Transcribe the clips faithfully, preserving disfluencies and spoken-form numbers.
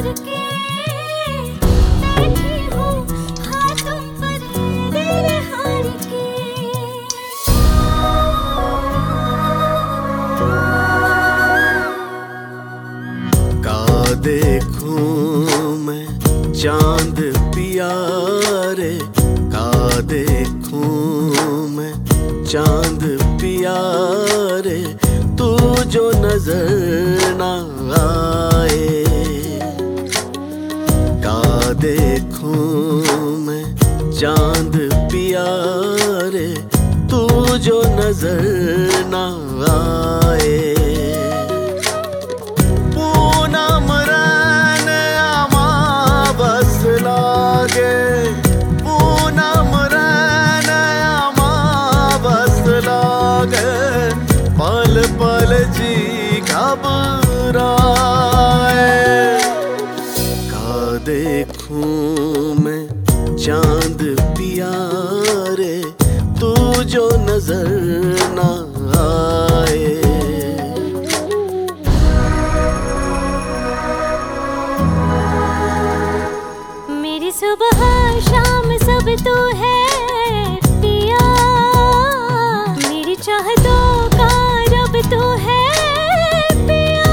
भर के बैठी हूँ हाथों पर दिल हार के। का देखूं मैं चांद पिया रे, का देखूं मैं चांद पिया रे, तू जो नजर ना आए। का देखूं मैं चांद पिया रे, तू जो नजर ना आए। पूनम रैन अमावस लागे, पूनम रैन अमावस लागे, पल पल जी घबराए। का देखूं मैं चांद पिया रे, तू जो नजर ना आए। मेरी सुबह शाम सब तू है पिया, मेरी चाहतों का रब तू है पिया।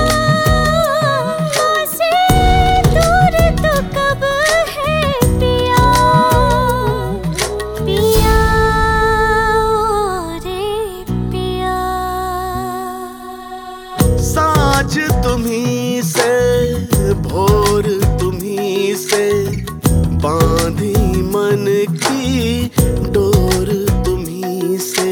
मुझसे दूर तो कब है पिया, पिया ओ रे पिया। साँझ तुम्ही से भोर तुम्ही से, बांधी मन की डोर तुम्ही से।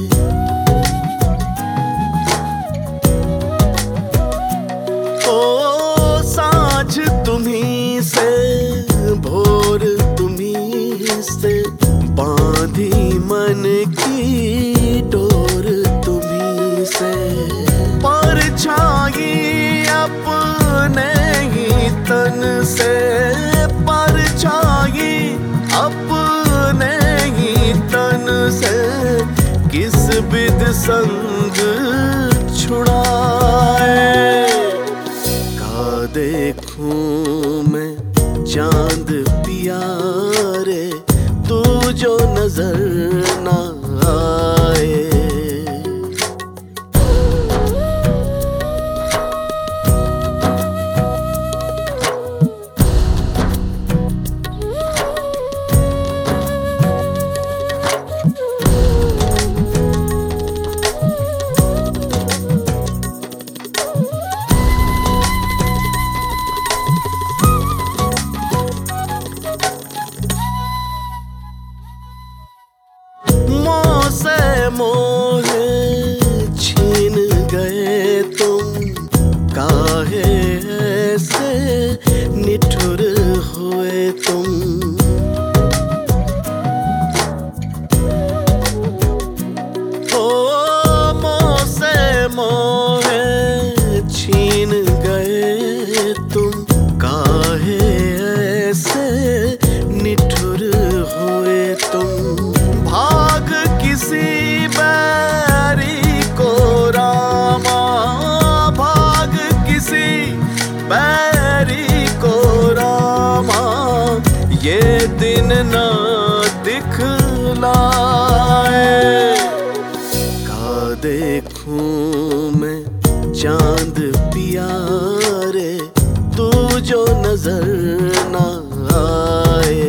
ओ साँझ तुम्ही से भोर तुम्ही से, बांधी मन की डोर तुम्ही से। परछाई अपने ही तन से, परछाई अपने ही तन से, किस बिद संग छुड़ाए। का देखूं मैं चांद पिया रे, तू जो नजर ना आए। से मोहे छीन गए तुम, काहे ऐसे निठुर हुए तुम। ओ मोह से मोहे छीन गए तुम, काहे ऐसे निठुर हुए तुम। भाग किसी बैरी को रामा, भाग किसी बैरी को रामा, ये दिन ना दिखलाए। का देखूं मैं चांद पिया रे, तू जो नजर ना आए।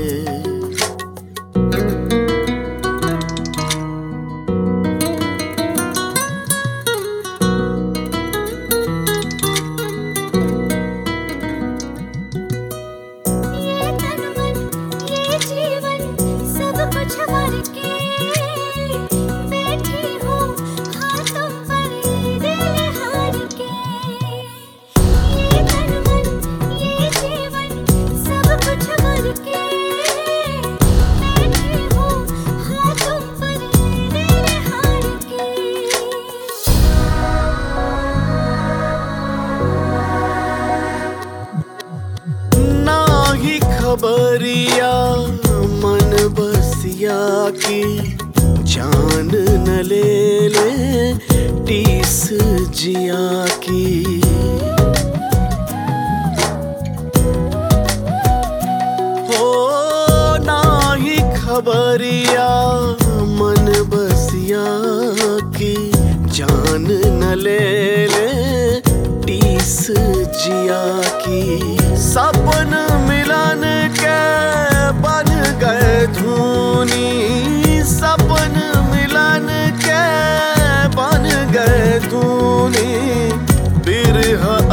खबरिया मन बसिया की, जान न ले ले टीस जिया की।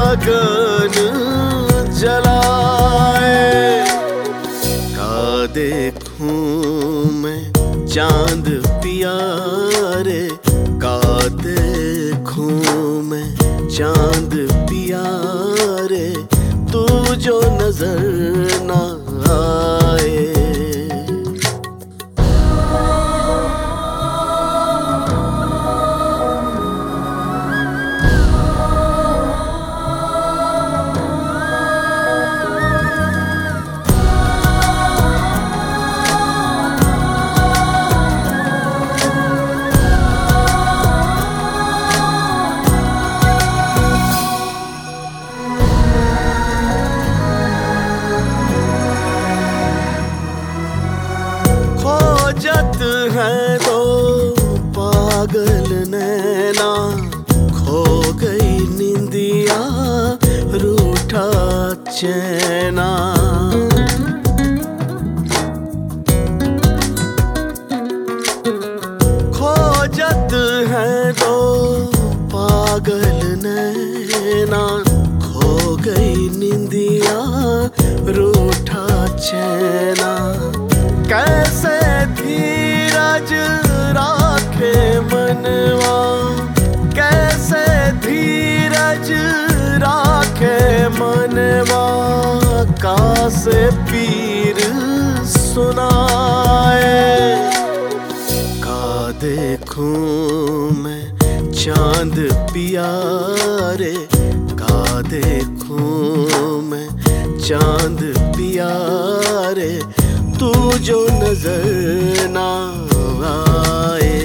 गगन जलाए। का देखूं मैं चांद पिया रे, का देखूं मैं चांद पिया रे, तू जो नजर ना आए। खोजत है तो पागल नैना, खो गई निंदिया रूठा चैना। खोजत है तो पागल नैना, खो गई निंदिया रूठा चैना। कैसे धीरज राखे मनवा, कैसे धीरज राखे मनवा, का से पीर सुनाए। का देखूं मैं चांद पिया रे, का देखूं मैं चांद पिया रे, तू जो नजर ना आए।